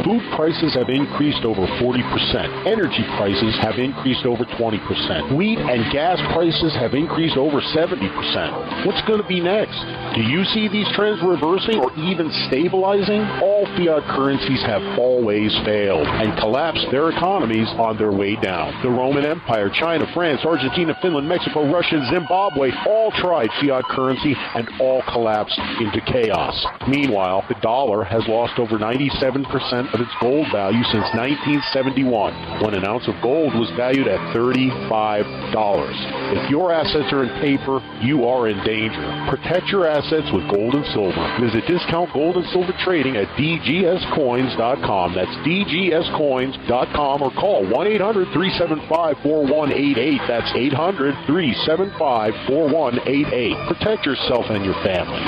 Food prices have increased over 40%. Energy prices have increased over 20%. Wheat and gas prices have increased over 70%. What's going to be next? Do you see these trends reversing or even stabilizing? All fiat currencies have always failed and collapsed their economies on their way down. The Roman Empire, China, France, Argentina, Finland, Mexico, Russia, Zimbabwe all tried fiat currency and all collapsed into chaos. Meanwhile, the dollar has lost over 97% of its gold value since 1971, when an ounce of gold was valued at $35. If your assets are in paper, you are in danger. Protect your assets with gold and silver. Visit Discount Gold and Silver Trading at dgscoins.com. That's dgscoins.com, or call 1-800-375-4188. That's 800-375-4188. Protect yourself and your family.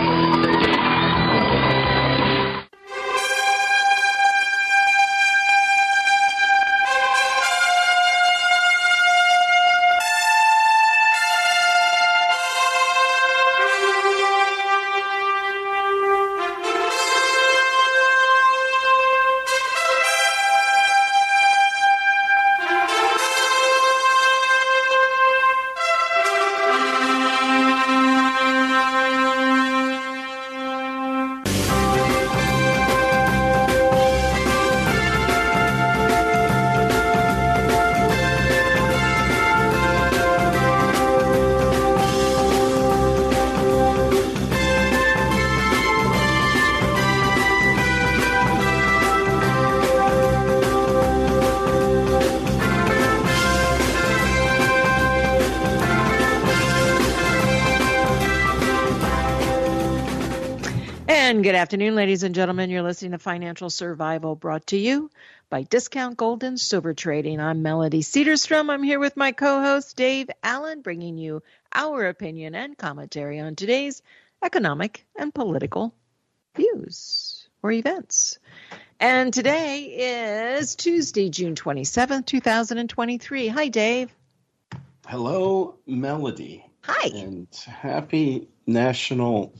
Good afternoon, ladies and gentlemen. You're listening to Financial Survival, brought to you by Discount Gold and Silver Trading. I'm Melody Cedarstrom. I'm here with my co-host, Dave Allen, bringing you our opinion and commentary on today's economic and political views or events. And today is Tuesday, June 27th, 2023. Hi, Dave. Hello, Melody. Hi. And happy National...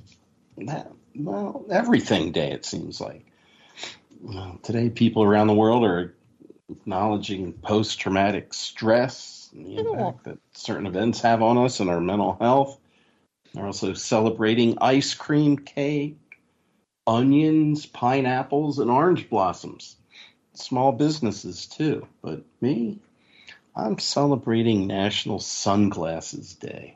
Well, everything day, it seems like. Today, people around the world are acknowledging post-traumatic stress and the impact that certain events have on us and our mental health. They're also celebrating ice cream cake, onions, pineapples, and orange blossoms. Small businesses, too. But me, I'm celebrating National Sunglasses Day.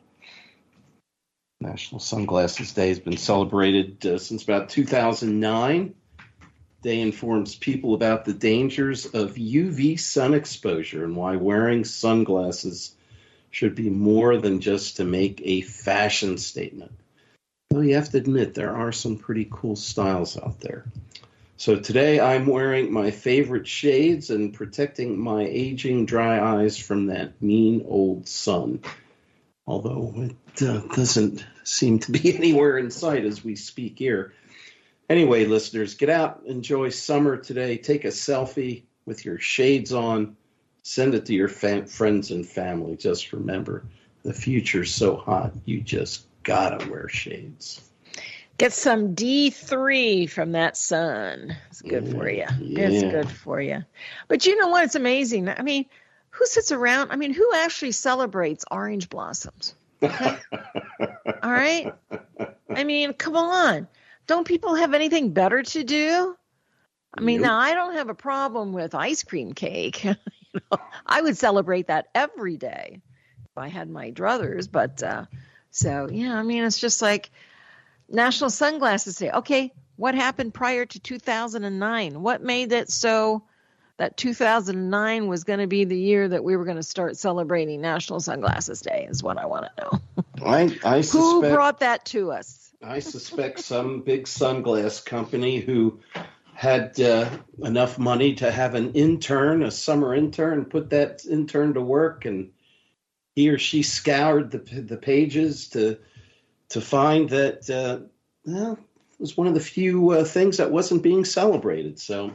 National Sunglasses Day has been celebrated since about 2009. Day informs people about the dangers of UV sun exposure and why wearing sunglasses should be more than just to make a fashion statement. Though you have to admit, there are some pretty cool styles out there. So today I'm wearing my favorite shades and protecting my aging dry eyes from that mean old sun. Although it doesn't seem to be anywhere in sight as we speak here. Anyway, listeners, get out, enjoy summer today, take a selfie with your shades on, send it to your friends and family. Just remember, the future's so hot, you just gotta wear shades. Get some D3 from that sun. It's good for you. Yeah. It's good for you. But you know what? It's amazing. I mean, who sits around? I mean, who actually celebrates orange blossoms? Okay. All right. I mean, come on. Don't people have anything better to do? I mean, Now I don't have a problem with ice cream cake. I would celebrate that every day if I had my druthers. But so, yeah, I mean, it's just like National Sunglasses Day. Okay, what happened prior to 2009? What made it so that 2009 was going to be the year that we were going to start celebrating National Sunglasses Day is what I want to know. I suspect, who brought that to us? I suspect some big sunglass company who had enough money to have an intern, a summer intern, put that intern to work, and he or she scoured the pages to find that it was one of the few things that wasn't being celebrated. So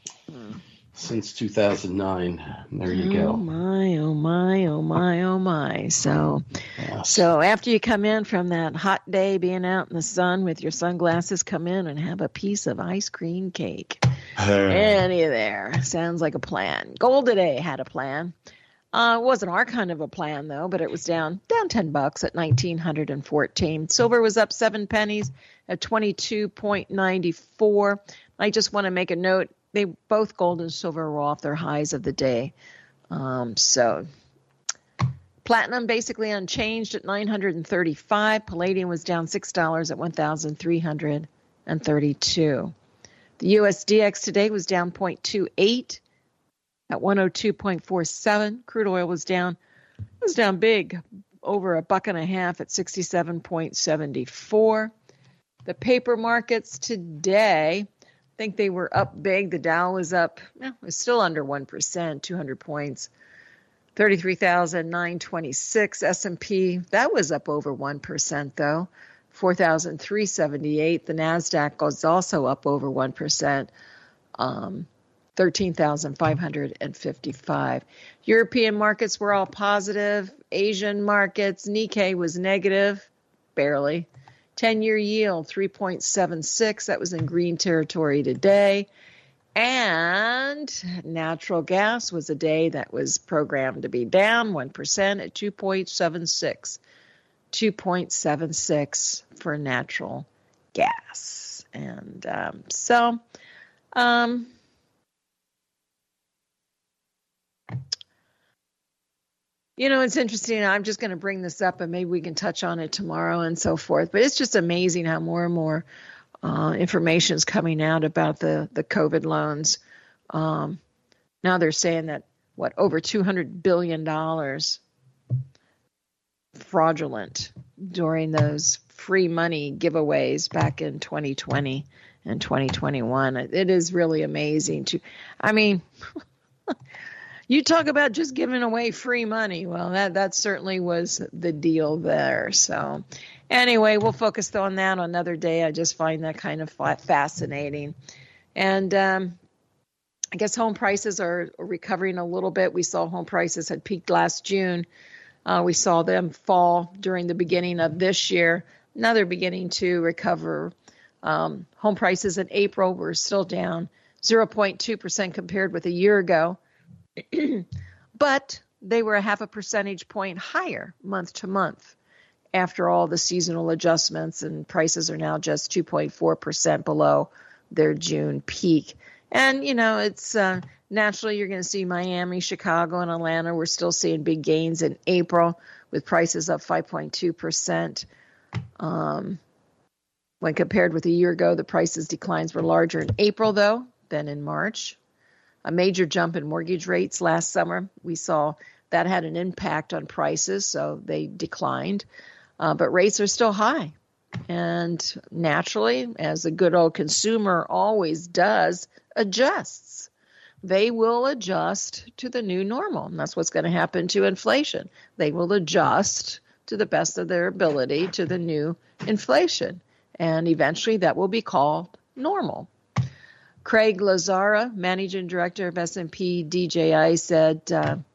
since 2009, there you go. Oh my, oh my, oh my, oh my. So, Yeah. so after you come in from that hot day being out in the sun with your sunglasses, come in and have a piece of ice cream cake. Any there. Sounds like a plan. Gold today had a plan. It wasn't our kind of a plan though, but it was down $10 at 1,914. Silver was up 7 pennies at 22.94. I just want to make a note. Both gold and silver were off their highs of the day. So platinum basically unchanged at $935. Palladium was down $6 at $1,332. The USDX today was down 0.28 at 102.47. Crude oil was down big, over $1.50 at 67.74. The paper markets today, I think they were up big. The Dow was up, was still under 1%, 200 points, 33,926. S&P, that was up over 1% though, 4,378. The NASDAQ was also up over 1%, 13,555. European markets were all positive. Asian markets, Nikkei was negative, barely. 10-year yield, 3.76. That was in green territory today. And natural gas was a day that was programmed to be down 1% at 2.76. 2.76 for natural gas. And it's interesting. I'm just going to bring this up and maybe we can touch on it tomorrow and so forth. But it's just amazing how more and more information is coming out about the COVID loans. Now they're saying that, over $200 billion fraudulent during those free money giveaways back in 2020 and 2021. It is really amazing you talk about just giving away free money. Well, that certainly was the deal there. So anyway, we'll focus on that on another day. I just find that kind of fascinating. And I guess home prices are recovering a little bit. We saw home prices had peaked last June. We saw them fall during the beginning of this year. Now they're beginning to recover. Home prices in April were still down 0.2% compared with a year ago. But they were a 0.5 percentage point higher month to month after all the seasonal adjustments, and prices are now just 2.4% below their June peak. And, it's naturally you're going to see Miami, Chicago, and Atlanta. We're still seeing big gains in April with prices up 5.2%. When compared with a year ago, the prices declines were larger in April, though, than in March. A major jump in mortgage rates last summer. We saw that had an impact on prices, so they declined. But rates are still high. And naturally, as a good old consumer always does, adjusts. They will adjust to the new normal. And that's what's going to happen to inflation. They will adjust to the best of their ability to the new inflation. And eventually that will be called normal. Craig Lazara, managing director of S&P DJI, said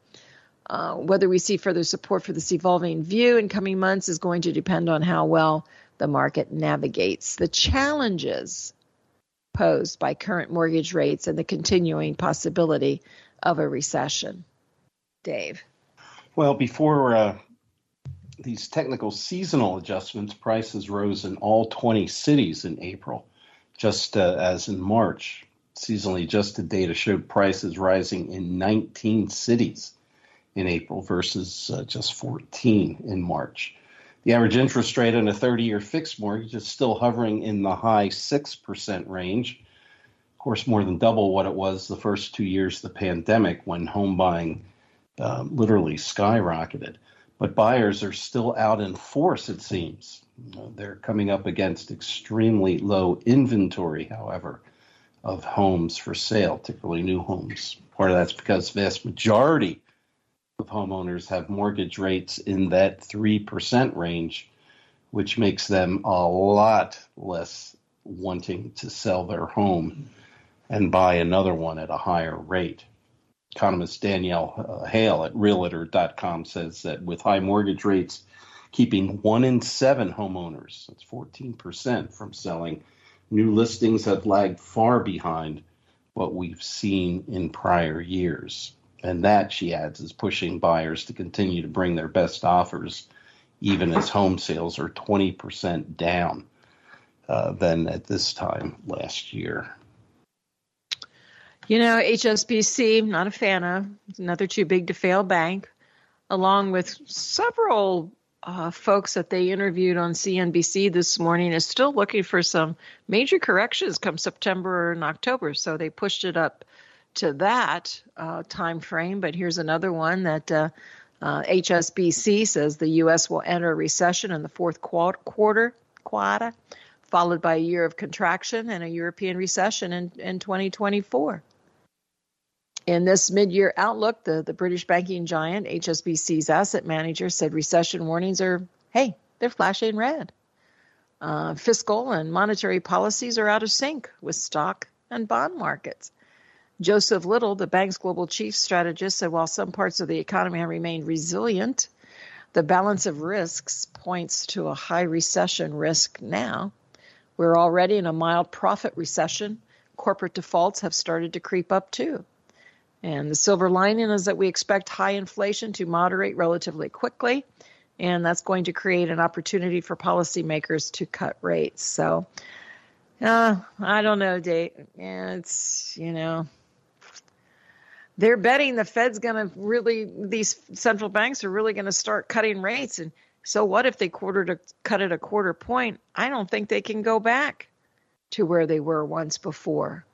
whether we see further support for this evolving view in coming months is going to depend on how well the market navigates the challenges posed by current mortgage rates and the continuing possibility of a recession. Dave. Well, before these technical seasonal adjustments, prices rose in all 20 cities in April. Just as in March, seasonally adjusted data showed prices rising in 19 cities in April versus just 14 in March. The average interest rate on a 30-year fixed mortgage is still hovering in the high 6% range. Of course, more than double what it was the first 2 years of the pandemic when home buying literally skyrocketed. But buyers are still out in force, it seems. They're coming up against extremely low inventory, however, of homes for sale, particularly new homes. Part of that's because the vast majority of homeowners have mortgage rates in that 3% range, which makes them a lot less wanting to sell their home and buy another one at a higher rate. Economist Danielle Hale at Realtor.com says that with high mortgage rates keeping 1 in 7 homeowners, that's 14%, from selling, new listings have lagged far behind what we've seen in prior years. And that, she adds, is pushing buyers to continue to bring their best offers, even as home sales are 20% down than at this time last year. HSBC, not a fan of. It's another too big to fail bank, along with several folks that they interviewed on CNBC this morning, is still looking for some major corrections come September and October. So they pushed it up to that time frame. But here's another one that HSBC says the U.S. will enter a recession in the fourth quarter, followed by a year of contraction and a European recession in 2024. In this mid-year outlook, the British banking giant HSBC's asset manager said recession warnings they're flashing red. Fiscal and monetary policies are out of sync with stock and bond markets. Joseph Little, the bank's global chief strategist, said while some parts of the economy have remained resilient, the balance of risks points to a high recession risk now. We're already in a mild profit recession. Corporate defaults have started to creep up too. And the silver lining is that we expect high inflation to moderate relatively quickly, and that's going to create an opportunity for policymakers to cut rates. So, I don't know, Dave. It's, they're betting the Fed's going to these central banks are really going to start cutting rates. And so what if they cut it a quarter point? I don't think they can go back to where they were once before.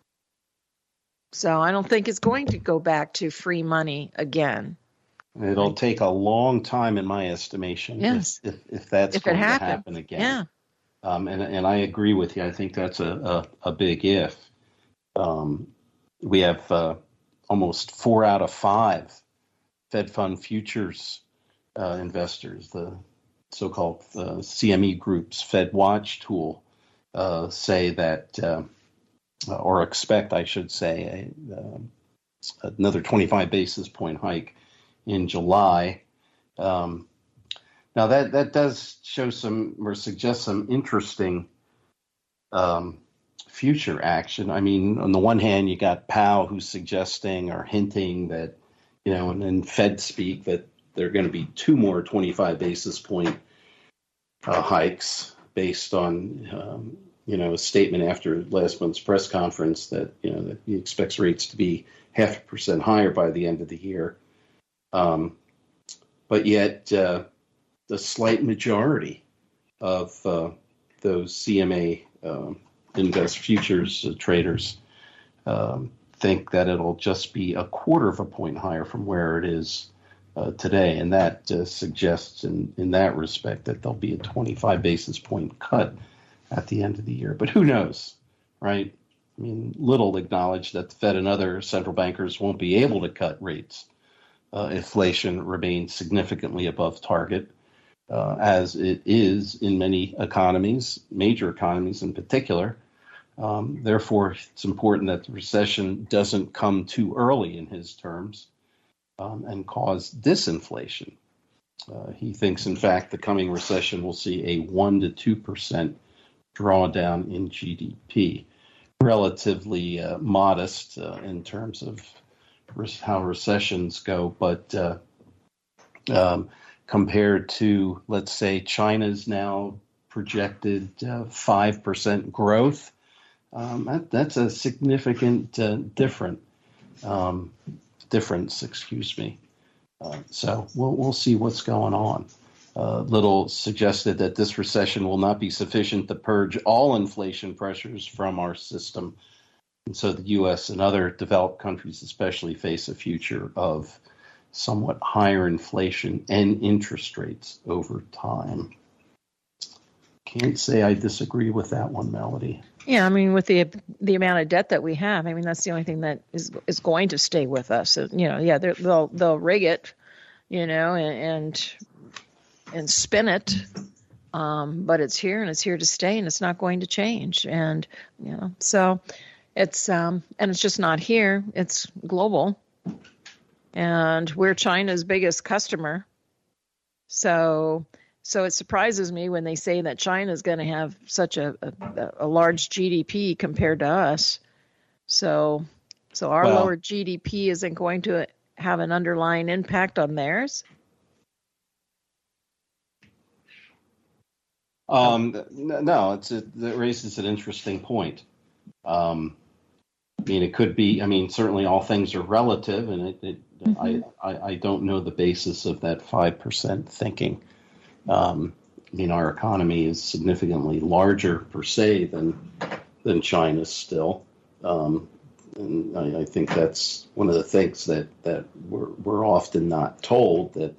So I don't think it's going to go back to free money again. It'll take a long time, in my estimation, yes, if that's going to happen again. Yeah. And I agree with you. I think that's a big if. We have almost 4 out of 5 Fed Fund futures investors, the so-called CME Group's Fed Watch tool, say that, or expect, I should say, another 25 basis point hike in July. Now that does show some or suggest some interesting future action. I mean, on the one hand, you got Powell who's suggesting or hinting that, and in Fed speak that there are going to be 2 more 25 basis point hikes based on, a statement after last month's press conference that, that he expects rates to be 0.5% higher by the end of the year. But yet the slight majority of those CMA invest futures traders think that it'll just be 0.25 point higher from where it is today. And that suggests in that respect that there'll be a 25 basis point cut at the end of the year. But who knows, right? I mean, Little acknowledged that the Fed and other central bankers won't be able to cut rates. Inflation remains significantly above target, as it is in many economies, major economies in particular. Therefore, it's important that the recession doesn't come too early in his terms and cause disinflation. He thinks, in fact, the coming recession will see a 1% to 2% drawdown in GDP, relatively modest in terms of how recessions go, but compared to, let's say, China's now projected 5% growth, that's a significant difference. So we'll see what's going on. Little suggested that this recession will not be sufficient to purge all inflation pressures from our system. And so the U.S. and other developed countries especially face a future of somewhat higher inflation and interest rates over time. Can't say I disagree with that one, Melody. Yeah, I mean, with the amount of debt that we have, I mean, that's the only thing that is going to stay with us. So, they'll rig it, and spin it, but it's here and it's here to stay and it's not going to change. And so it's and it's just not here. It's global, and we're China's biggest customer. So it surprises me when they say that China is going to have such a large GDP compared to us. So our Well, lower GDP isn't going to have an underlying impact on theirs. No, it raises an interesting point. I mean, it could be. I mean, certainly all things are relative, and I don't know the basis of that 5% thinking. I mean, our economy is significantly larger per se than China's still, and I think that's one of the things that we're often not told, that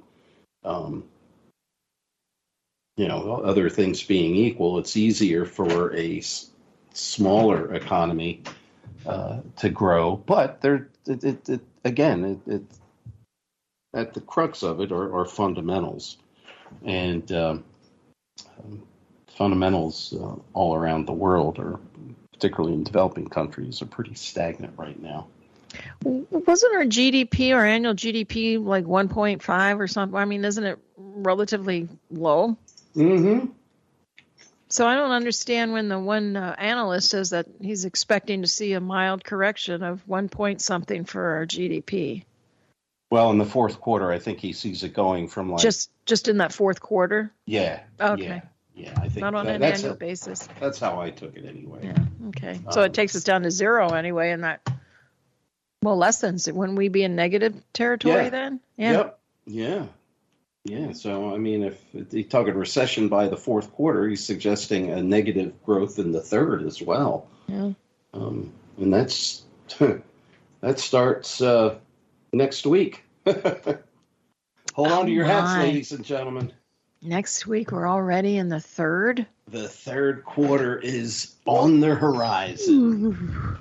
other things being equal, it's easier for a smaller economy to grow, but again, at the crux of it are fundamentals, and fundamentals all around the world, or particularly in developing countries, are pretty stagnant right now. Wasn't our GDP, our annual GDP, like 1.5 or something? I mean, isn't it relatively low? Mm-hmm. So I don't understand when the one analyst says that he's expecting to see a mild correction of 1 point something for our GDP. Well, in the fourth quarter, I think he sees it going from like just in that fourth quarter. Yeah. Okay. Yeah. I think not on an annual basis. That's how I took it anyway. Yeah. Okay. So it takes us down to zero anyway, and that lessens it. Wouldn't we be in negative territory then? Yeah. Yep. Yeah. Yeah. So I mean, if he's talking recession by the fourth quarter, he's suggesting a negative growth in the third as well. Yeah. And that starts next week. Hold on to your hats, ladies and gentlemen. Next week, we're already in the third. The third quarter is on the horizon.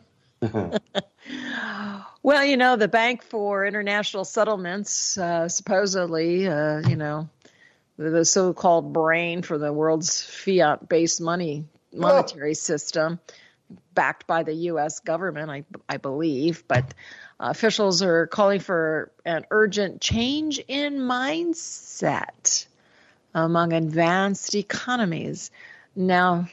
Well, the Bank for International Settlements, supposedly, the so-called brain for the world's fiat-based monetary system, backed by the U.S. government, I believe, but officials are calling for an urgent change in mindset among advanced economies. Now,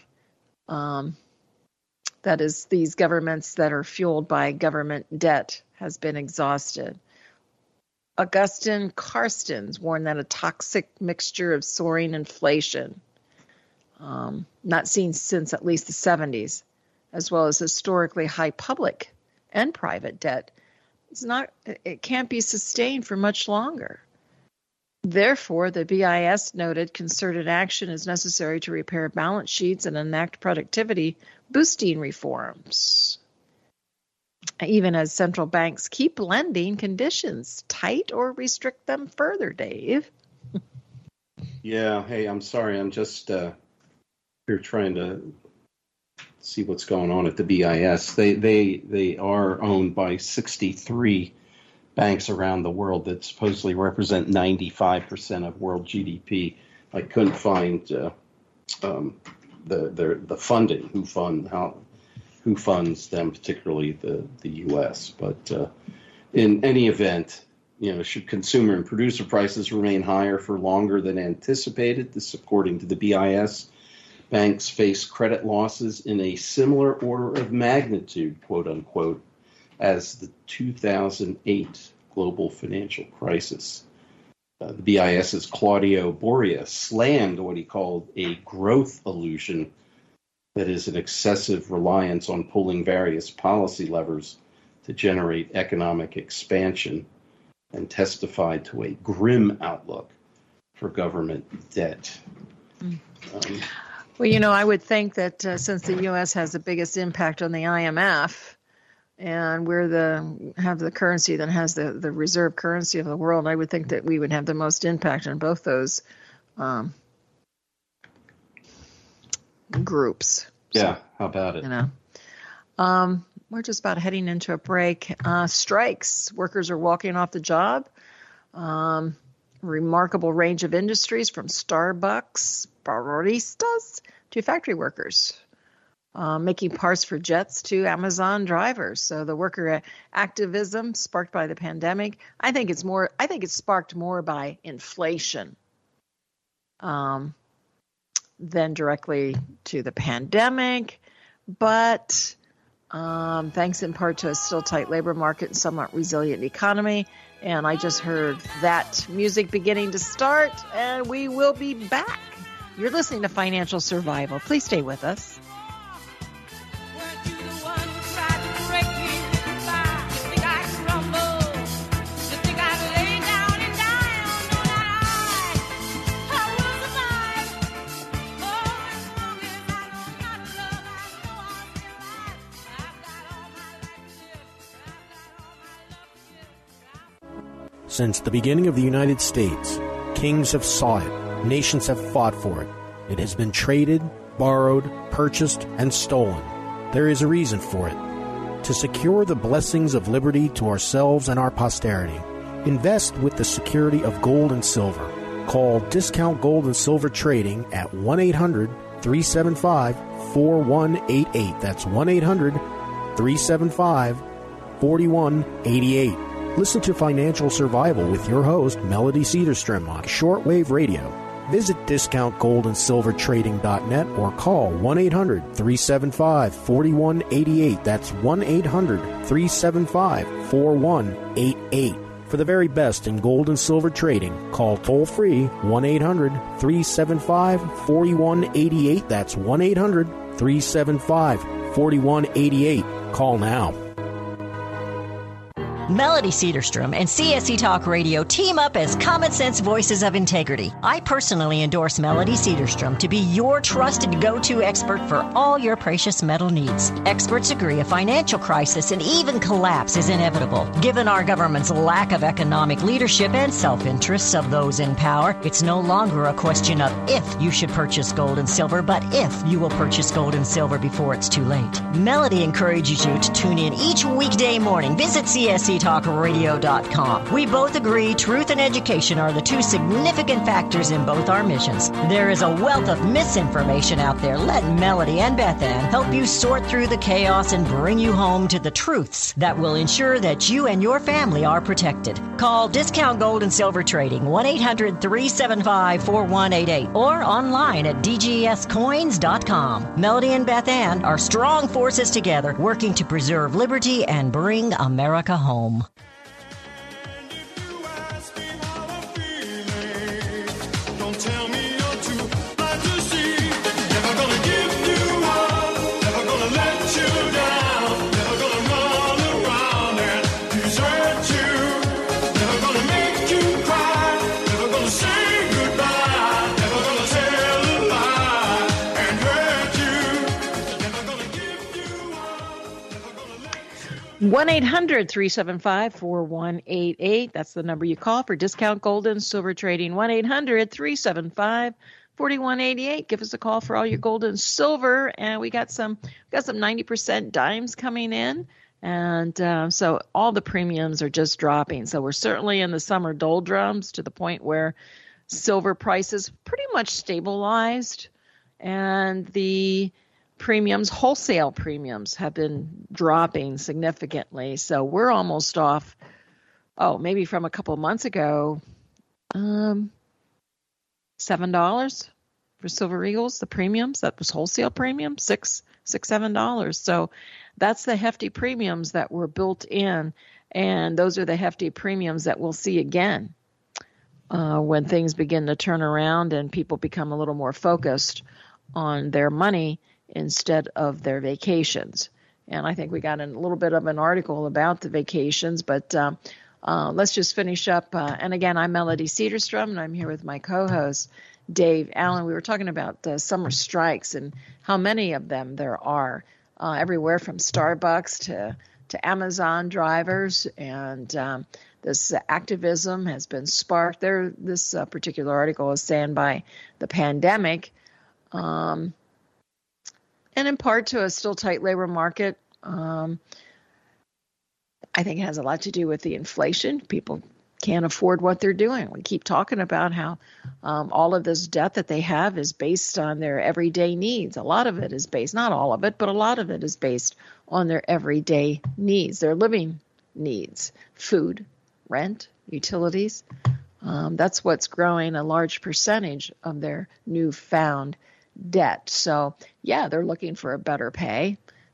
that is, these governments that are fueled by government debt has been exhausted. Augustin Carstens warned that a toxic mixture of soaring inflation, not seen since at least the 70s, as well as historically high public and private debt, it can't be sustained for much longer. Therefore, the BIS noted concerted action is necessary to repair balance sheets and enact productivity-boosting reforms, even as central banks keep lending conditions tight or restrict them further, Dave. Yeah, hey, I'm sorry. I'm just here trying to see what's going on at the BIS. They are owned by 63 banks around the world that supposedly represent 95% of world GDP. I couldn't find the funding, who funds them, particularly the U.S. But in any event, should consumer and producer prices remain higher for longer than anticipated, this according to the BIS, banks face credit losses in a similar order of magnitude, quote unquote, as the 2008 global financial crisis. The BIS's Claudio Boria slammed what he called a growth illusion, that is an excessive reliance on pulling various policy levers to generate economic expansion, and testified to a grim outlook for government debt. Well, I would think that since the U.S. has the biggest impact on the IMF, and have the currency that has the reserve currency of the world, I would think that we would have the most impact on both those groups. Yeah, how about it? We're just about heading into a break. Strikes. Workers are walking off the job. Remarkable range of industries, from Starbucks, baristas, to factory workers. Making parts for jets to Amazon drivers. So the worker activism sparked by the pandemic, I think it's sparked more by inflation than directly to the pandemic. But thanks in part to a still tight labor market and somewhat resilient economy. And I just heard that music beginning to start, and we will be back. You're listening to Financial Survival. Please stay with us. Since the beginning of the United States, kings have sought it, nations have fought for it. It has been traded, borrowed, purchased, and stolen. There is a reason for it. To secure the blessings of liberty to ourselves and our posterity, invest with the security of gold and silver. Call Discount Gold and Silver Trading at 1-800-375-4188. That's 1-800-375-4188. Listen to Financial Survival with your host, Melody Cedarstrom, on shortwave radio. Visit discountgoldandsilvertrading.net or call 1-800-375-4188. That's 1-800-375-4188. For the very best in gold and silver trading, call toll-free 1-800-375-4188. That's 1-800-375-4188. Call now. Melody Cedarstrom and CSE Talk Radio team up as common sense voices of integrity. I personally endorse Melody Cedarstrom to be your trusted go-to expert for all your precious metal needs. Experts agree a financial crisis and even collapse is inevitable. Given our government's lack of economic leadership and self-interests of those in power, it's no longer a question of if you should purchase gold and silver, but if you will purchase gold and silver before it's too late. Melody encourages you to tune in each weekday morning. Visit CSETalkRadio.com. We both agree truth and education are the two significant factors in both our missions. There is a wealth of misinformation out there. Let Melody and Beth Ann help you sort through the chaos and bring you home to the truths that will ensure that you and your family are protected. Call Discount Gold and Silver Trading 1-800-375-4188 or online at dgscoins.com. Melody and Beth Ann are strong forces together working to preserve liberty and bring America home. One 1-800-375-4188. That's the number you call for Discount Gold and Silver Trading. 1-800-375-4188. Give us a call for all your gold and silver. And we got some 90% dimes coming in. And so all the premiums are just dropping. So we're certainly in the summer doldrums to the point where silver prices pretty much stabilized. And the wholesale premiums have been dropping significantly. So we're almost off, maybe from a couple of months ago, $7 for Silver Eagles, the premiums. That was wholesale premium, $7. So that's the hefty premiums that were built in. And those are the hefty premiums that we'll see again when things begin to turn around and people become a little more focused on their money instead of their vacations. And I think we got a little bit of an article about the vacations, but let's just finish up. And again, I'm Melody Cedarstrom, and I'm here with my co-host, Dave Allen. We were talking about summer strikes and how many of them there are, everywhere from Starbucks to Amazon drivers. And this activism has been sparked. This particular article is saying by the pandemic, and in part to a still tight labor market. I think it has a lot to do with the inflation. People can't afford what they're doing. We keep talking about how all of this debt that they have is based on their everyday needs. A lot of it is based, not all of it, but a lot of it is based on their everyday needs, their living needs, food, rent, utilities. That's what's growing a large percentage of their newfound debt. So, yeah, they're looking for a better pay.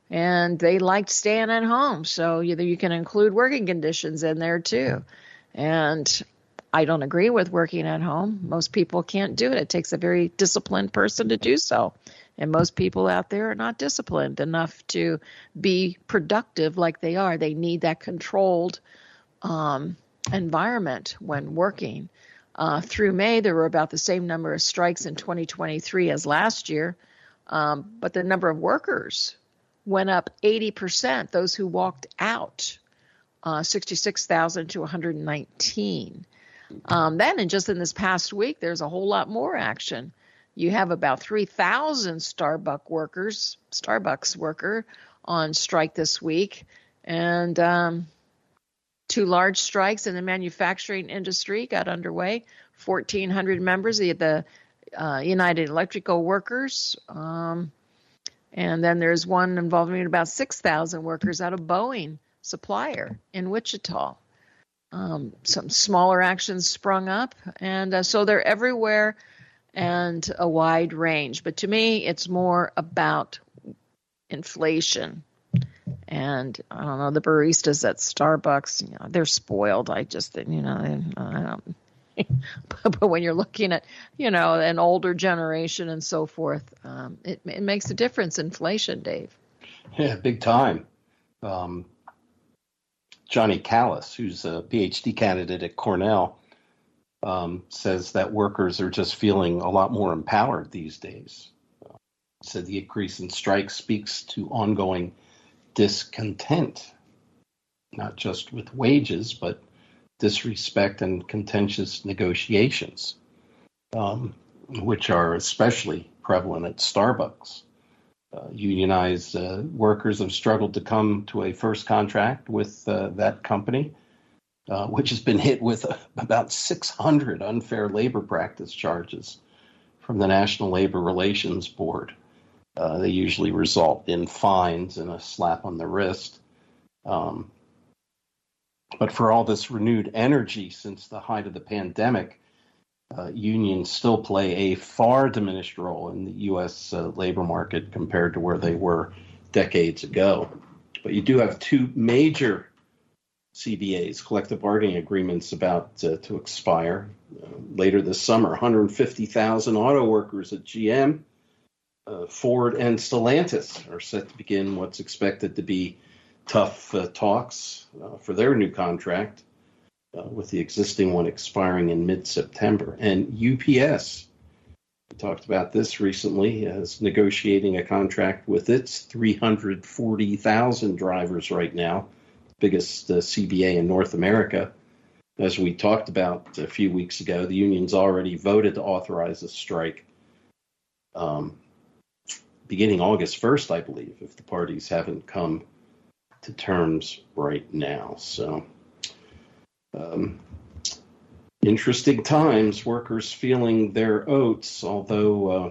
and they liked staying at home. So you can include working conditions in there too. And I don't agree with working at home. Most people can't do it. It takes a very disciplined person to do so. And most people out there are not disciplined enough to be productive like they are. They need that controlled environment when working. Through May, there were about the same number of strikes in 2023 as last year, but the number of workers went up 80%, those who walked out, 66,000 to 119. Then, and just in this past week, there's a whole lot more action. You have about 3,000 Starbucks worker on strike this week, and 2 large strikes in the manufacturing industry got underway. 1,400 members of the United Electrical Workers, and then there's one involving about 6,000 workers out of Boeing supplier in Wichita. Some smaller actions sprung up, and so they're everywhere and a wide range. But to me, it's more about inflation. And I don't know, the baristas at Starbucks, they're spoiled. I just, I don't. But when you're looking at, an older generation and so forth, it makes a difference. Inflation, Dave. Yeah, big time. Johnny Callis, who's a PhD candidate at Cornell, says that workers are just feeling a lot more empowered these days. He said the increase in strikes speaks to ongoing discontent, not just with wages, but disrespect and contentious negotiations, which are especially prevalent at Starbucks. Unionized workers have struggled to come to a first contract with that company, which has been hit with about 600 unfair labor practice charges from the National Labor Relations Board. They usually result in fines and a slap on the wrist. But for all this renewed energy since the height of the pandemic, unions still play a far diminished role in the U.S. Labor market compared to where they were decades ago. But you do have 2 major CBAs, collective bargaining agreements, about to expire later this summer. 150,000 auto workers at GM, Ford, and Stellantis are set to begin what's expected to be tough talks for their new contract, with the existing one expiring in mid-September. And UPS, we talked about this recently, is negotiating a contract with its 340,000 drivers right now, biggest CBA in North America. As we talked about a few weeks ago, the union's already voted to authorize a strike beginning August 1st, I believe, if the parties haven't come to terms right now. So interesting times, workers feeling their oats, although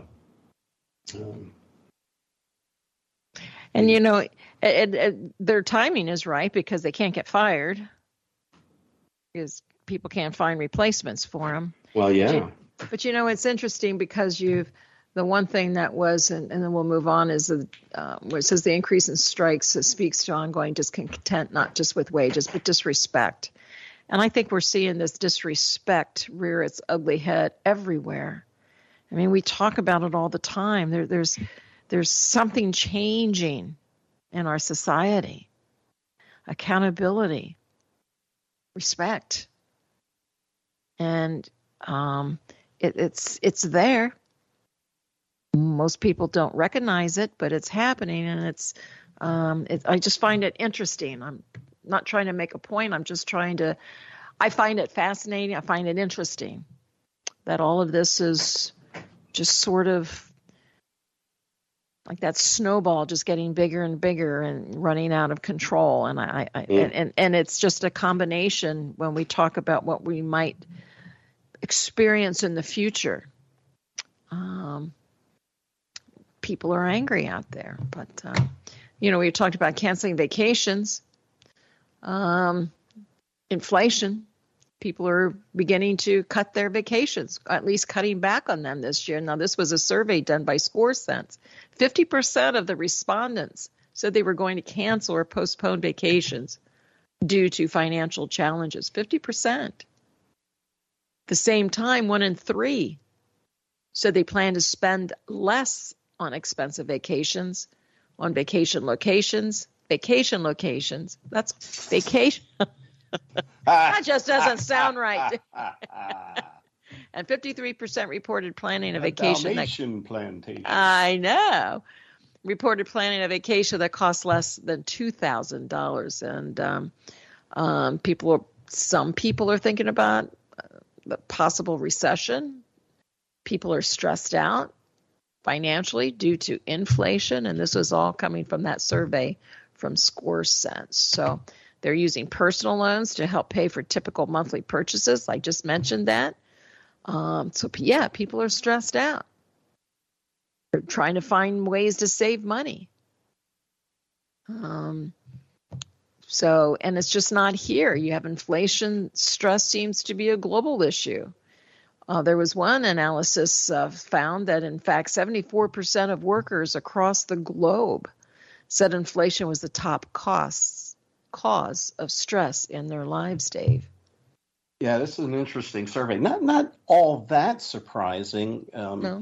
their timing is right because they can't get fired because people can't find replacements for them. Well, yeah. But it's interesting because the one thing that was, and then we'll move on, is where it says the increase in strikes speaks to ongoing discontent, not just with wages, but disrespect. And I think we're seeing this disrespect rear its ugly head everywhere. I mean, we talk about it all the time. There's something changing in our society. Accountability, respect, and it's there. Most people don't recognize it, but it's happening, and I just find it interesting. I'm not trying to make a point. I'm just I find it fascinating. I find it interesting that all of this is just sort of like that snowball just getting bigger and bigger and running out of control. And and it's just a combination when we talk about what we might experience in the future. People are angry out there, but we talked about canceling vacations, inflation. People are beginning to cut their vacations, at least cutting back on them this year. Now, this was a survey done by ScoreSense. 50% of the respondents said they were going to cancel or postpone vacations due to financial challenges. 50%. The same time, 1 in 3 said they plan to spend less on expensive vacations, on vacation locations. That's vacation. That just doesn't sound right. And 53% reported planning a vacation. Dalmatian plantation. I know. Reported planning a vacation that costs less than $2,000. And some people are thinking about the possible recession. People are stressed out financially due to inflation. And this was all coming from that survey from ScoreSense. So they're using personal loans to help pay for typical monthly purchases. I just mentioned that. People are stressed out. They're trying to find ways to save money. And it's just not here. You have inflation. Stress seems to be a global issue. There was one analysis found that, in fact, 74% of workers across the globe said inflation was the top cause of stress in their lives, Dave. Yeah, this is an interesting survey. Not all that surprising, No.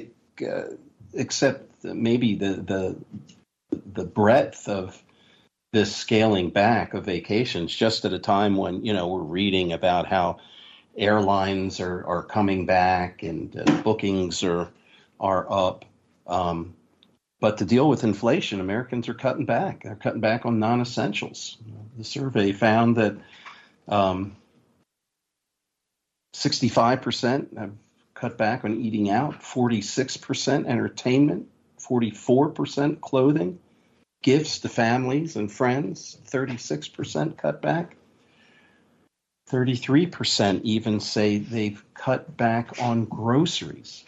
Except maybe the breadth of this scaling back of vacations, just at a time when we're reading about how airlines are coming back and bookings are up. But to deal with inflation, Americans are cutting back. They're cutting back on non-essentials. The survey found that 65% have cut back on eating out, 46% entertainment, 44% clothing, gifts to families and friends, 36% cut back. 33% even say they've cut back on groceries.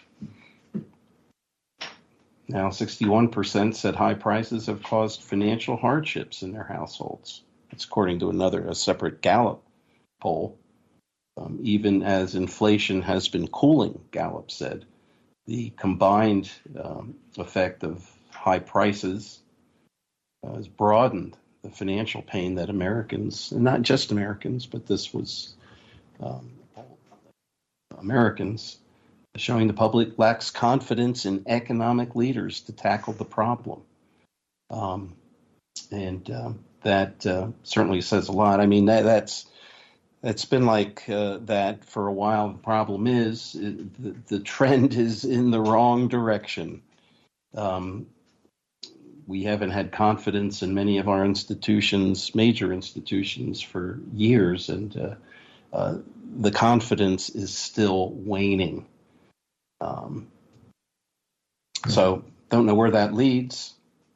Now, 61% said high prices have caused financial hardships in their households. That's according to a separate Gallup poll. Even as inflation has been cooling, Gallup said, the combined effect of high prices has broadened the financial pain that Americans, and not just Americans, but this was Americans, showing the public lacks confidence in economic leaders to tackle the problem. That certainly says a lot. I mean, that's been like that for a while. The problem is the trend is in the wrong direction. We haven't had confidence in many of our institutions, major institutions, for years, and the confidence is still waning. So don't know where that leads,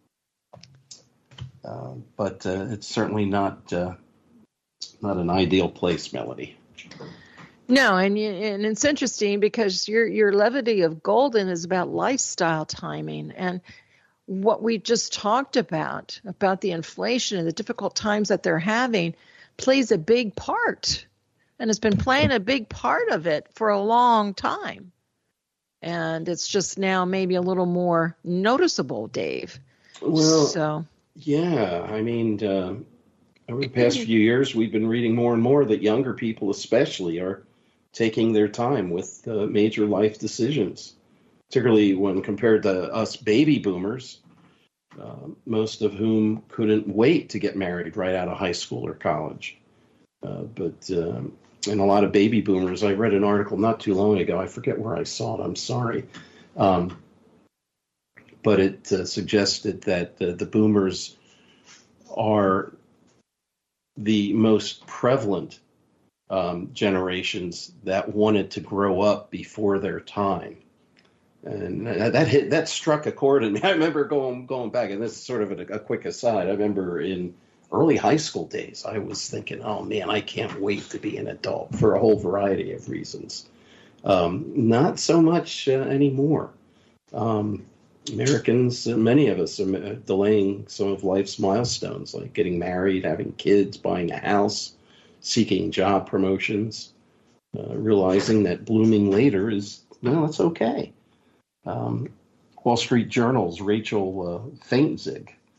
but it's certainly not an ideal place, Melody. No, and it's interesting because your levity of golden is about lifestyle timing, and what we just talked about the inflation and the difficult times that they're having plays a big part, and has been playing a big part of it for a long time. And it's just now maybe a little more noticeable, Dave. Well, yeah, I mean, over the past few years, we've been reading more and more that younger people especially are taking their time with major life decisions, particularly when compared to us baby boomers, most of whom couldn't wait to get married right out of high school or college. And a lot of baby boomers, I read an article not too long ago, I forget where I saw it, I'm sorry, but it suggested that the boomers are the most prevalent generations that wanted to grow up before their time. And that struck a chord in me. I remember going back, and this is sort of a quick aside. I remember in early high school days, I was thinking, oh man, I can't wait to be an adult for a whole variety of reasons. Not so much anymore. Americans, many of us are delaying some of life's milestones, like getting married, having kids, buying a house, seeking job promotions, realizing that blooming later is, it's okay. Wall Street Journal's Rachel Feintzig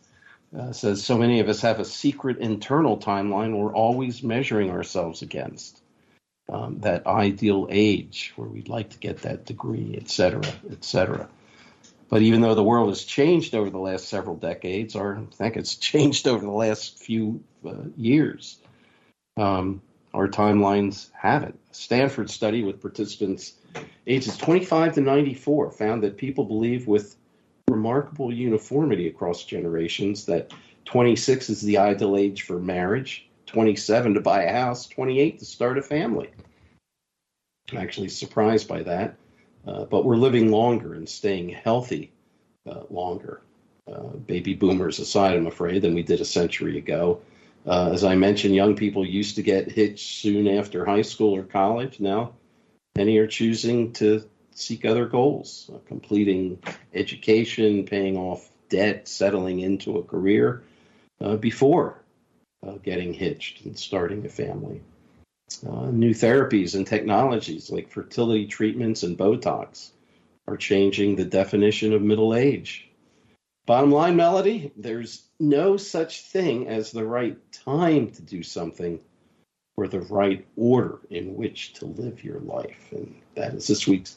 Says so many of us have a secret internal timeline we're always measuring ourselves against. That ideal age where we'd like to get that degree, et cetera, et cetera. But even though the world has changed over the last several decades, or I think it's changed over the last few years, our timelines haven't. A Stanford study with participants ages 25 to 94 found that people believe with remarkable uniformity across generations that 26 is the ideal age for marriage, 27 to buy a house, 28 to start a family. I'm actually surprised by that. But we're living longer and staying healthy longer, baby boomers aside, I'm afraid, than we did a century ago. As I mentioned, young people used to get hitched soon after high school or college. Now, many are choosing to seek other goals, completing education, paying off debt, settling into a career before getting hitched and starting a family. New therapies and technologies like fertility treatments and Botox are changing the definition of middle age. Bottom line, Melody, there's no such thing as the right time to do something or the right order in which to live your life. And that is this week's.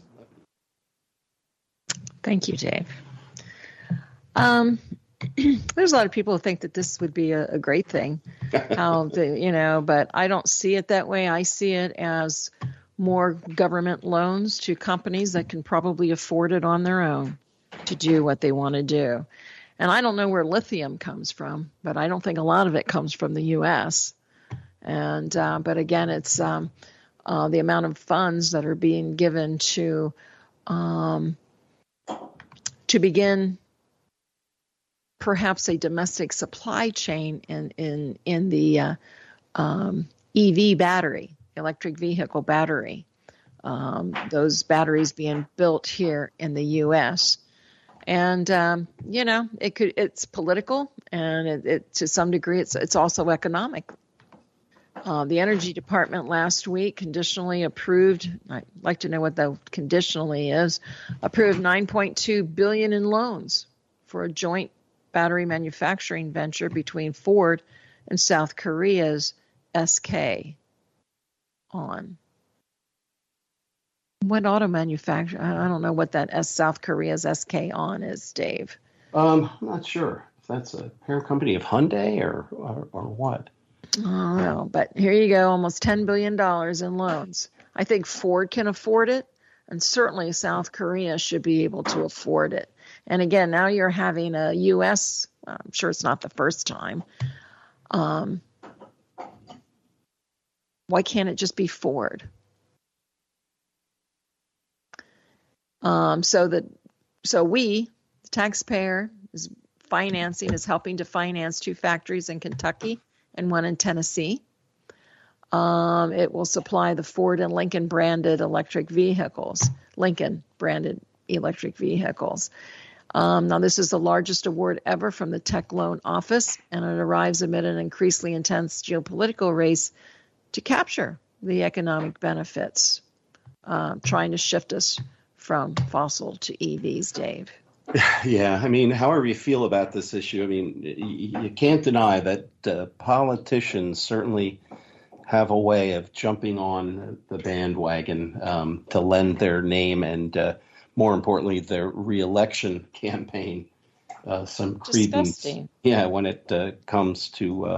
Thank you, Dave. There's a lot of people who think that this would be a great thing, but I don't see it that way. I see it as more government loans to companies that can probably afford it on their own to do what they want to do. And I don't know where lithium comes from, but I don't think a lot of it comes from the U.S. And but again, it's the amount of funds that are being given to begin perhaps a domestic supply chain in the EV battery, electric vehicle battery. Those batteries being built here in the U.S. And it's political, and it to some degree it's also economic. The Energy Department last week conditionally approved. I'd like to know what the conditionally is. Approved $9.2 billion in loans for a joint battery manufacturing venture between Ford and South Korea's SK On. What auto manufacturer? I don't know what that South Korea's SK On is, Dave. I'm not sure if that's a parent company of Hyundai or what. I don't know, but here you go, almost $10 billion in loans. I think Ford can afford it, and certainly South Korea should be able to afford it. And again, now you're having a U.S., I'm sure it's not the first time. Why can't it just be Ford? So we, the taxpayer, is helping to finance 2 factories in Kentucky and 1 in Tennessee. It will supply the Ford and Lincoln branded electric vehicles. Now, this is the largest award ever from the Tech Loan Office, and it arrives amid an increasingly intense geopolitical race to capture the economic benefits, trying to shift us from fossil to EVs, Dave. Yeah, I mean, however you feel about this issue, I mean, you can't deny that politicians certainly have a way of jumping on the bandwagon to lend their name and, more importantly, their reelection campaign some credence. Disgusting. Yeah, when it comes to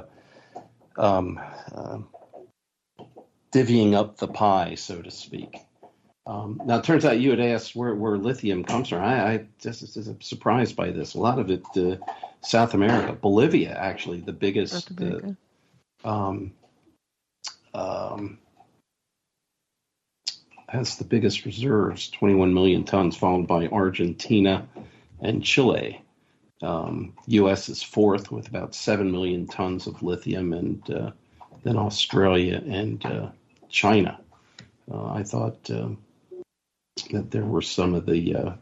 divvying up the pie, so to speak. Now, it turns out you had asked where lithium comes from. I just am surprised by this. A lot of it, South America, Bolivia, actually, the biggest. Has the biggest reserves, 21 million tons, followed by Argentina and Chile. U.S. is 4th with about 7 million tons of lithium, and then Australia and China. I thought that there were some of the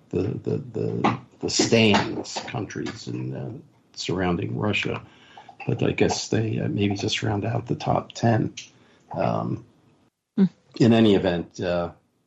stands countries in surrounding Russia, but I guess they maybe just round out the top 10. In any event,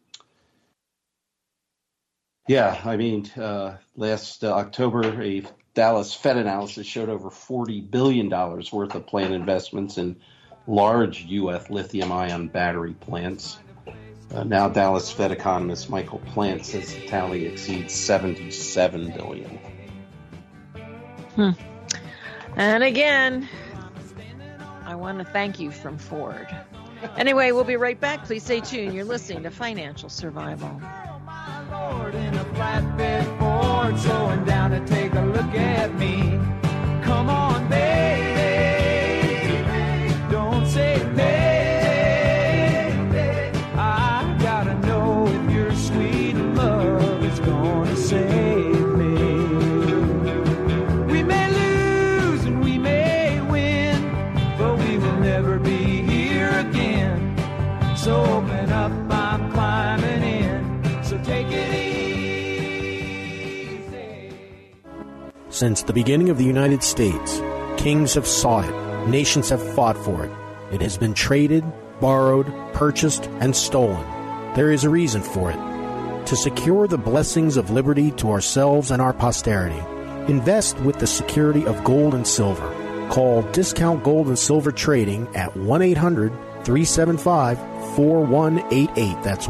last October, a Dallas Fed analysis showed over $40 billion worth of planned investments in large U.S. lithium-ion battery plants. Now Dallas Fed economist Michael Plant says the tally exceeds $77 billion. And again, I want to thank you from Ford. Anyway, we'll be right back. Please stay tuned. You're listening to Financial Survival. In a flatbed Ford, slowing down to take a look at me. Come on, baby, don't say baby. I gotta know if your sweet love is gonna save me. We may lose and we may win, but we will never be here again. So open up, I'm climbing in. So take it easy. Since the beginning of the United States, kings have sought it, nations have fought for it. It has been traded, borrowed, purchased, and stolen. There is a reason for it. To secure the blessings of liberty to ourselves and our posterity, invest with the security of gold and silver. Call Discount Gold and Silver Trading at 1-800-375-4188. That's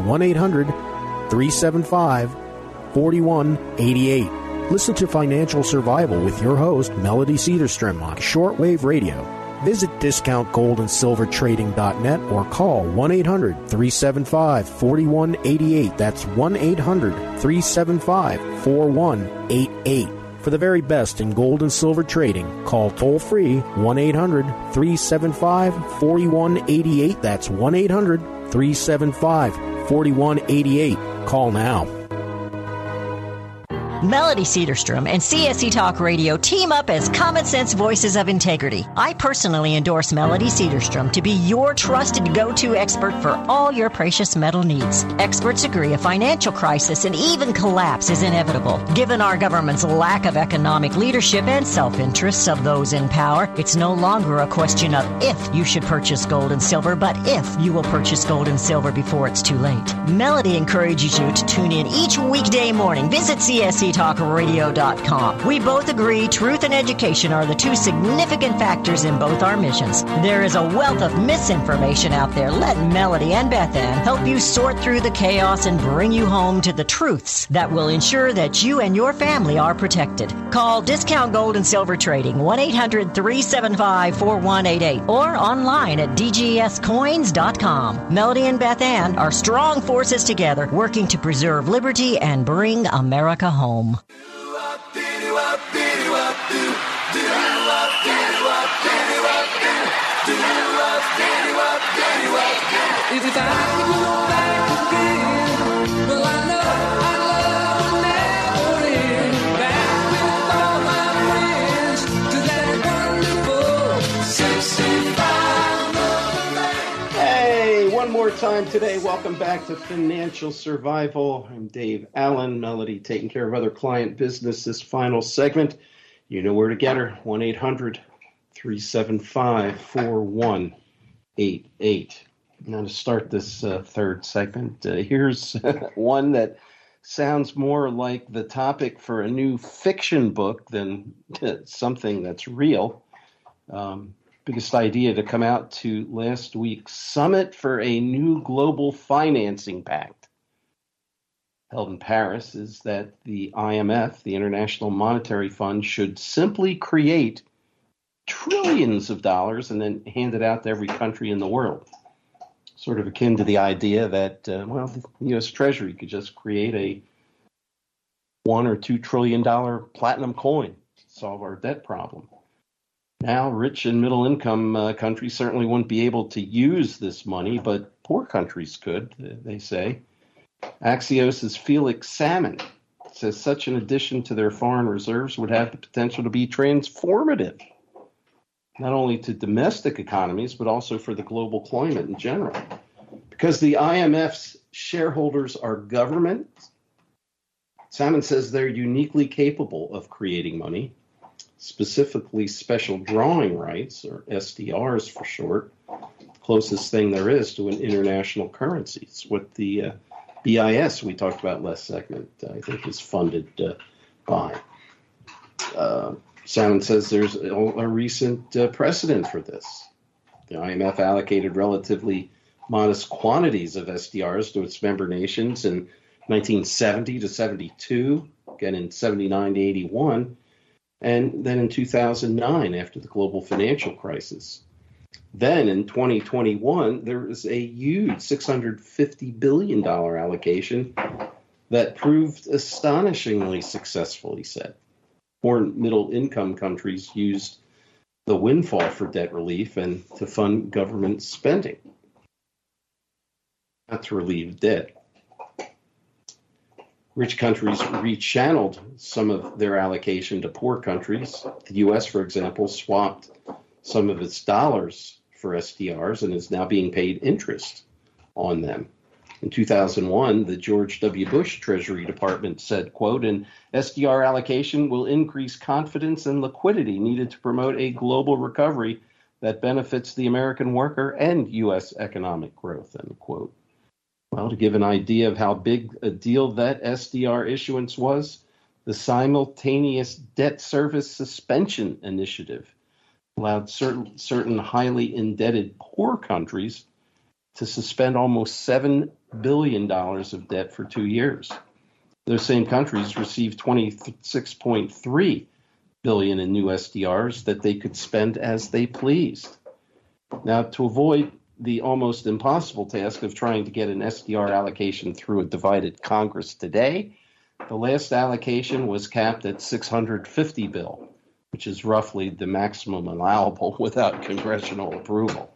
1-800-375-4188. Listen to Financial Survival with your host, Melody Cedarstrom, on shortwave radio. Visit discountgoldandsilvertrading.net or call 1-800-375-4188. That's 1-800-375-4188. For the very best in gold and silver trading, call toll-free 1-800-375-4188. That's 1-800-375-4188. Call now. Melody Cedarstrom and CSE Talk Radio team up as Common Sense Voices of Integrity. I personally endorse Melody Cedarstrom to be your trusted go-to expert for all your precious metal needs. Experts agree a financial crisis and even collapse is inevitable. Given our government's lack of economic leadership and self-interests of those in power, it's no longer a question of if you should purchase gold and silver, but if you will purchase gold and silver before it's too late. Melody encourages you to tune in each weekday morning. Visit CSETalkRadio.com. We both agree truth and education are the two significant factors in both our missions. There is a wealth of misinformation out there. Let Melody and Beth Ann help you sort through the chaos and bring you home to the truths that will ensure that you and your family are protected. Call Discount Gold and Silver Trading 1-800-375-4188 or online at dgscoins.com. Melody and Beth Ann are strong forces together working to preserve liberty and bring America home. If I could go back again, well, I know our love would never end. Back with all my friends to that wonderful 65. Hey, one more time today. Welcome back to Financial Survival. I'm Dave Allen. Melody taking care of other client business this final segment. You know where to get her. 1-800-375-4188. Now to start this third segment, here's one that sounds more like the topic for a new fiction book than something that's real. Biggest idea to come out to last week's Summit for a New Global Financing Pact, held in Paris, is that the IMF, the International Monetary Fund, should simply create trillions of dollars and then hand it out to every country in the world. Sort of akin to the idea that, the U.S. Treasury could just create a $1 or $2 trillion platinum coin to solve our debt problem. Now, rich and middle-income countries certainly wouldn't be able to use this money, but poor countries could, they say. Axios' Felix Salmon says such an addition to their foreign reserves would have the potential to be transformative, not only to domestic economies, but also for the global climate in general. Because the IMF's shareholders are government, Salmon says they're uniquely capable of creating money, specifically special drawing rights, or SDRs for short, closest thing there is to an international currency. It's what the BIS we talked about last segment, I think, is funded by. Salmon says there's a recent precedent for this. The IMF allocated relatively modest quantities of SDRs to its member nations in 1970 to 72, again in 79 to 81, and then in 2009 after the global financial crisis. Then in 2021, there was a huge $650 billion allocation that proved astonishingly successful, he said. Poor and middle-income countries used the windfall for debt relief and to fund government spending, not to relieve debt. Rich countries rechanneled some of their allocation to poor countries. The U.S., for example, swapped some of its dollars for SDRs and is now being paid interest on them. In 2001, the George W. Bush Treasury Department said, quote, an SDR allocation will increase confidence and liquidity needed to promote a global recovery that benefits the American worker and U.S. economic growth, end quote. Well, to give an idea of how big a deal that SDR issuance was, the Simultaneous Debt Service Suspension Initiative allowed certain highly indebted poor countries to suspend almost $7 billion of debt for 2 years. Those same countries received $26.3 billion in new SDRs that they could spend as they pleased. Now, to avoid the almost impossible task of trying to get an SDR allocation through a divided Congress today, the last allocation was capped at $650 billion, which is roughly the maximum allowable without congressional approval.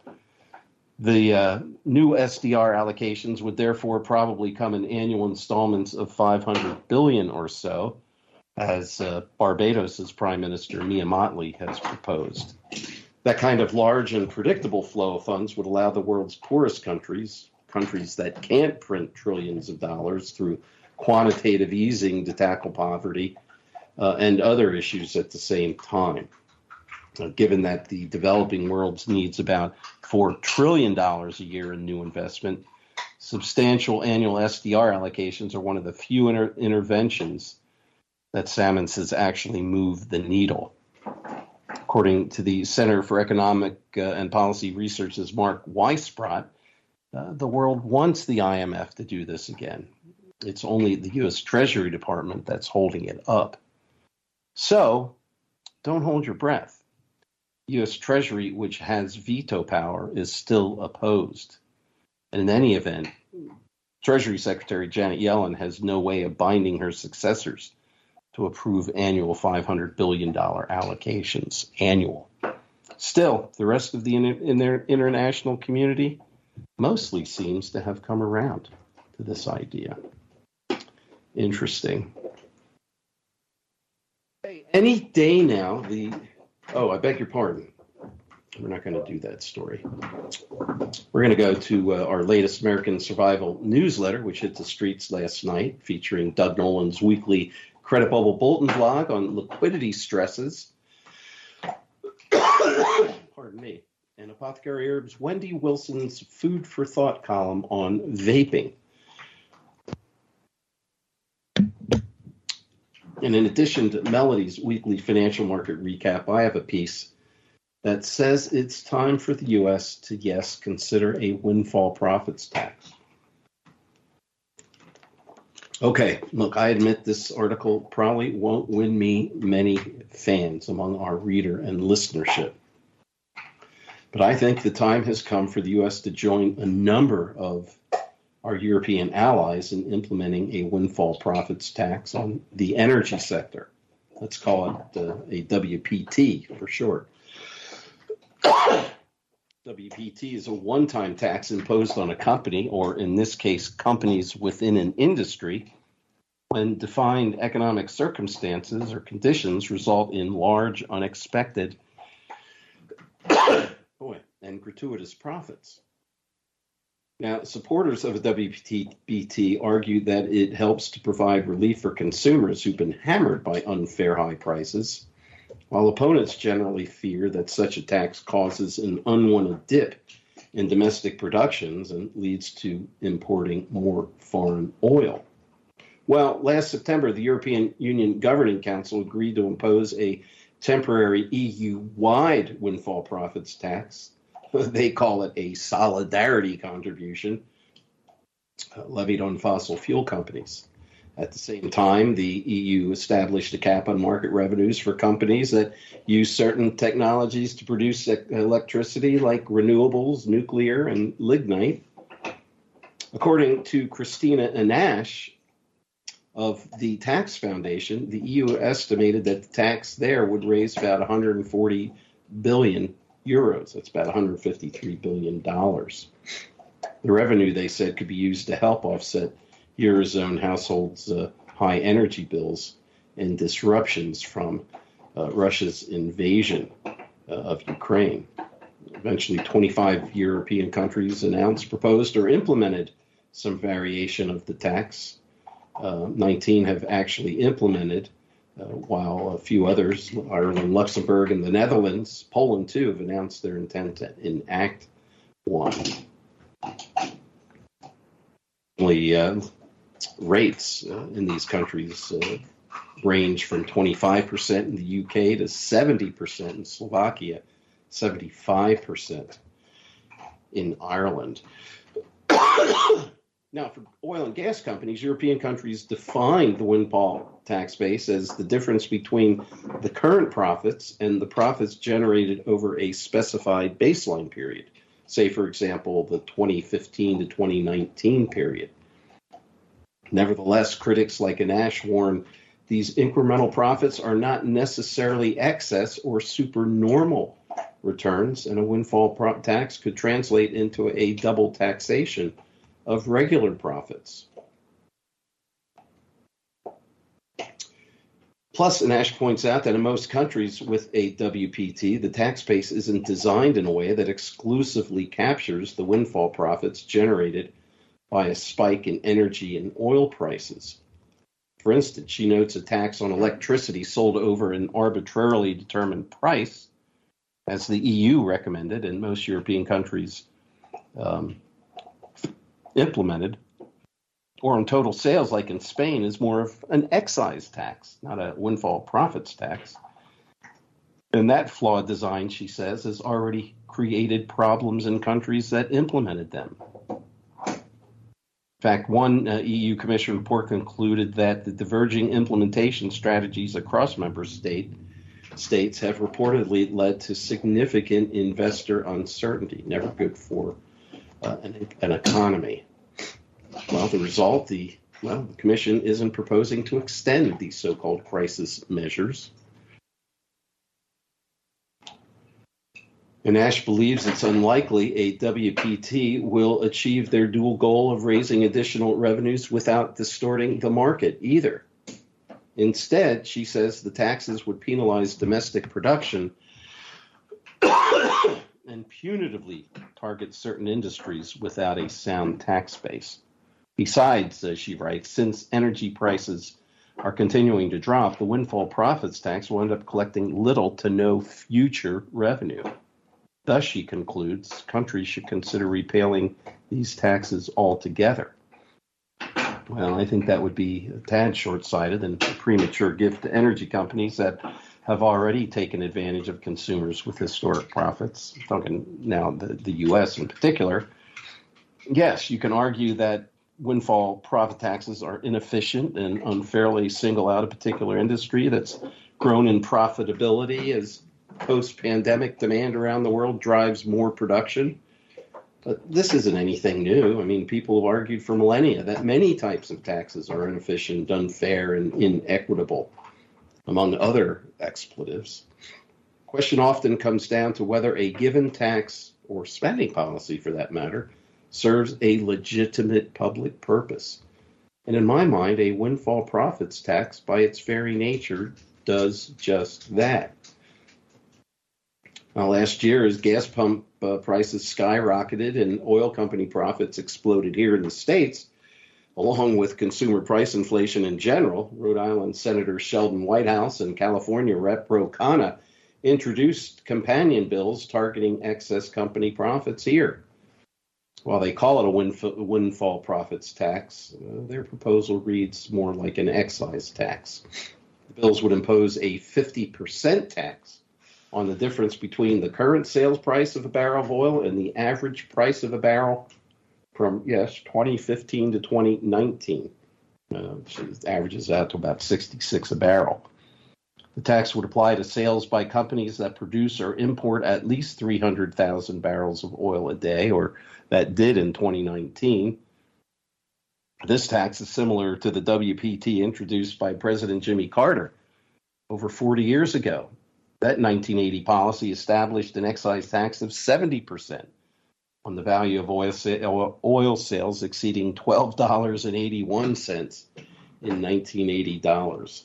The new SDR allocations would therefore probably come in annual installments of $500 billion or so, as Barbados' Prime Minister Mia Mottley has proposed. That kind of large and predictable flow of funds would allow the world's poorest countries that can't print trillions of dollars through quantitative easing to tackle poverty and other issues at the same time. Given that the developing world needs about $4 trillion a year in new investment, substantial annual SDR allocations are one of the few interventions that Salmon says actually move the needle. According to the Center for Economic and Policy Research's Mark Weisbrot, the world wants the IMF to do this again. It's only the U.S. Treasury Department that's holding it up. So, don't hold your breath. U.S. Treasury, which has veto power, is still opposed. And in any event, Treasury Secretary Janet Yellen has no way of binding her successors to approve annual $500 billion allocations, annual. Still, the rest of the international community mostly seems to have come around to this idea. Interesting. Hey, any day now, I beg your pardon. We're not going to do that story. We're going to go to our latest American Survival newsletter, which hit the streets last night, featuring Doug Nolan's weekly Credit Bubble Bulletin blog on liquidity stresses. Pardon me. And Apothecary Herbs' Wendy Wilson's Food for Thought column on vaping. And in addition to Melody's weekly financial market recap, I have a piece that says it's time for the U.S. to, yes, consider a windfall profits tax. Okay, look, I admit this article probably won't win me many fans among our reader and listenership. But I think the time has come for the U.S. to join a number of our European allies in implementing a windfall profits tax on the energy sector. Let's call it a WPT for short. WPT is a one-time tax imposed on a company, or in this case, companies within an industry, when defined economic circumstances or conditions result in large, unexpected, and gratuitous profits. Now, supporters of a WPT argue that it helps to provide relief for consumers who've been hammered by unfair high prices, while opponents generally fear that such a tax causes an unwanted dip in domestic productions and leads to importing more foreign oil. Well, last September, the European Union Governing Council agreed to impose a temporary EU-wide windfall profits tax. They call it a solidarity contribution levied on fossil fuel companies. At the same time, the EU established a cap on market revenues for companies that use certain technologies to produce electricity, like renewables, nuclear, and lignite. According to Christina Anash of the Tax Foundation, the EU estimated that the tax there would raise about 140 billion euros. That's about $153 billion. The revenue, they said, could be used to help offset Eurozone households' high energy bills and disruptions from Russia's invasion of Ukraine. Eventually, 25 European countries announced, proposed, or implemented some variation of the tax. 19 have actually implemented, while a few others, Ireland, Luxembourg, and the Netherlands, Poland too, have announced their intent to enact one. Rates in these countries range from 25% in the UK to 70% in Slovakia, 75% in Ireland. Now, for oil and gas companies, European countries defined the windfall tax base as the difference between the current profits and the profits generated over a specified baseline period. Say, for example, the 2015 to 2019 period. Nevertheless, critics like Anash warn these incremental profits are not necessarily excess or supernormal returns, and a windfall tax could translate into a double taxation of regular profits. Plus, Anash points out that in most countries with a WPT, the tax base isn't designed in a way that exclusively captures the windfall profits generated by a spike in energy and oil prices. For instance, she notes a tax on electricity sold over an arbitrarily determined price, as the EU recommended and most European countries implemented, or on total sales like in Spain, is more of an excise tax, not a windfall profits tax. And that flawed design, she says, has already created problems in countries that implemented them. In fact, one EU Commission report concluded that the diverging implementation strategies across member states have reportedly led to significant investor uncertainty, never good for an economy. Well, the result, the Commission isn't proposing to extend these so-called crisis measures. And Ash believes it's unlikely a WPT will achieve their dual goal of raising additional revenues without distorting the market either. Instead, she says the taxes would penalize domestic production and punitively target certain industries without a sound tax base. Besides, she writes, since energy prices are continuing to drop, the windfall profits tax will end up collecting little to no future revenue. Thus, she concludes, countries should consider repealing these taxes altogether. Well, I think that would be a tad short-sighted and a premature gift to energy companies that have already taken advantage of consumers with historic profits. I'm talking now the U.S. in particular. Yes, you can argue that windfall profit taxes are inefficient and unfairly single out a particular industry that's grown in profitability as post-pandemic demand around the world drives more production. But this isn't anything new. I mean, people have argued for millennia that many types of taxes are inefficient, unfair, and inequitable, among other expletives. The question often comes down to whether a given tax, or spending policy for that matter, serves a legitimate public purpose. And in my mind, a windfall profits tax, by its very nature, does just that. Now, last year, as gas pump prices skyrocketed and oil company profits exploded here in the States, along with consumer price inflation in general, Rhode Island Senator Sheldon Whitehouse and California Rep. Ro Khanna introduced companion bills targeting excess company profits here. While they call it a windfall profits tax, their proposal reads more like an excise tax. The bills would impose a 50% tax on the difference between the current sales price of a barrel of oil and the average price of a barrel from, 2015 to 2019. Which averages out to about 66 a barrel. The tax would apply to sales by companies that produce or import at least 300,000 barrels of oil a day, or that did in 2019. This tax is similar to the WPT introduced by President Jimmy Carter over 40 years ago. That 1980 policy established an excise tax of 70% on the value of oil sales exceeding $12.81 in 1980 dollars.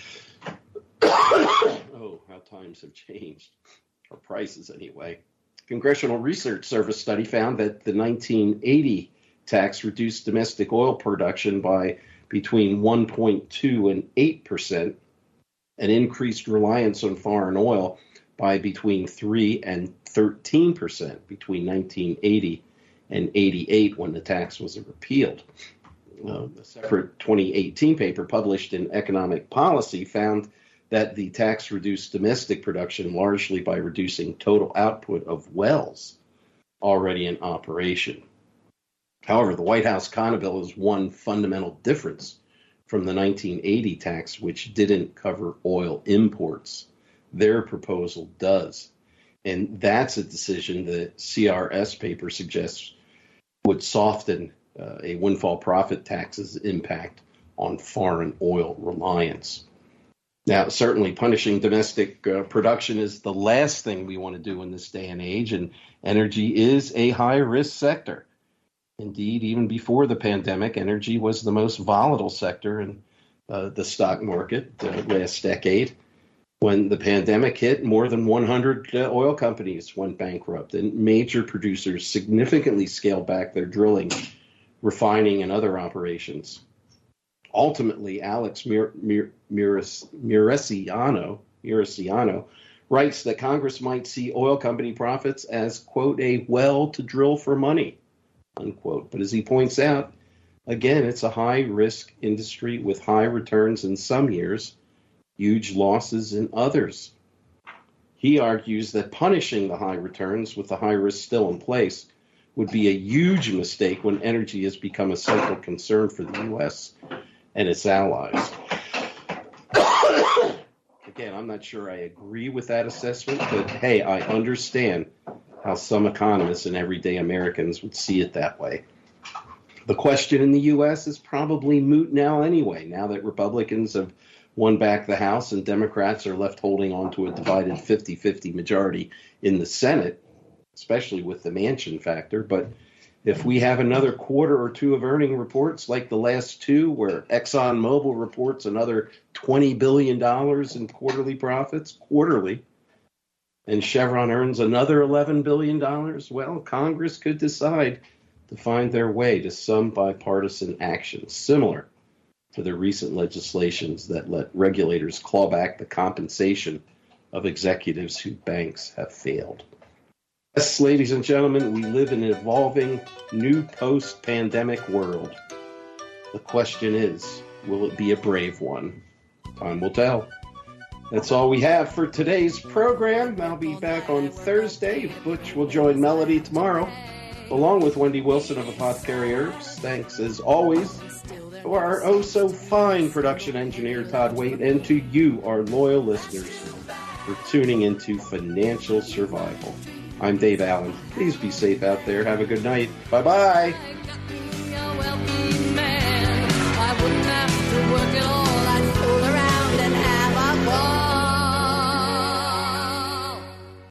Oh, how times have changed, or prices anyway. Congressional Research Service study found that the 1980 tax reduced domestic oil production by between 1.2 and 8%, and increased reliance on foreign oil by between 3 and 13% between 1980 and 88, when the tax was repealed. A separate 2018 paper published in Economic Policy found that the tax reduced domestic production largely by reducing total output of wells already in operation. However, the White House Economy Bill is one fundamental difference from the 1980 tax, which didn't cover oil imports. Their proposal does. And that's a decision the CRS paper suggests would soften a windfall profit tax's impact on foreign oil reliance. Now, certainly punishing domestic production is the last thing we want to do in this day and age, and energy is a high-risk sector. Indeed, even before the pandemic, energy was the most volatile sector in the stock market last decade. When the pandemic hit, more than 100 oil companies went bankrupt, and major producers significantly scaled back their drilling, refining, and other operations. Ultimately, Alex Muriciano writes that Congress might see oil company profits as, quote, a well to drill for money, unquote. But as he points out, again, it's a high-risk industry with high returns in some years, huge losses in others. He argues that punishing the high returns with the high risk still in place would be a huge mistake when energy has become a central concern for the U.S. and its allies. Again, I'm not sure I agree with that assessment, but hey, I understand how some economists and everyday Americans would see it that way. The question in the U.S. is probably moot now anyway, now that Republicans have won back the House and Democrats are left holding on to a divided 50-50 majority in the Senate, especially with the Manchin factor. But if we have another quarter or two of earning reports like the last two, where ExxonMobil reports another $20 billion in quarterly profits, and Chevron earns another $11 billion, well, Congress could decide to find their way to some bipartisan action, similar to the recent legislations that let regulators claw back the compensation of executives whose banks have failed. Yes, ladies and gentlemen, we live in an evolving, new post-pandemic world. The question is, will it be a brave one? Time will tell. That's all we have for today's program. I'll be back on Thursday. Butch will join Melody tomorrow, along with Wendy Wilson of Apothecary Herbs. Thanks, as always, to our oh-so-fine production engineer, Todd Waite, and to you, our loyal listeners, for tuning into Financial Survival. I'm Dave Allen. Please be safe out there. Have a good night. Bye-bye.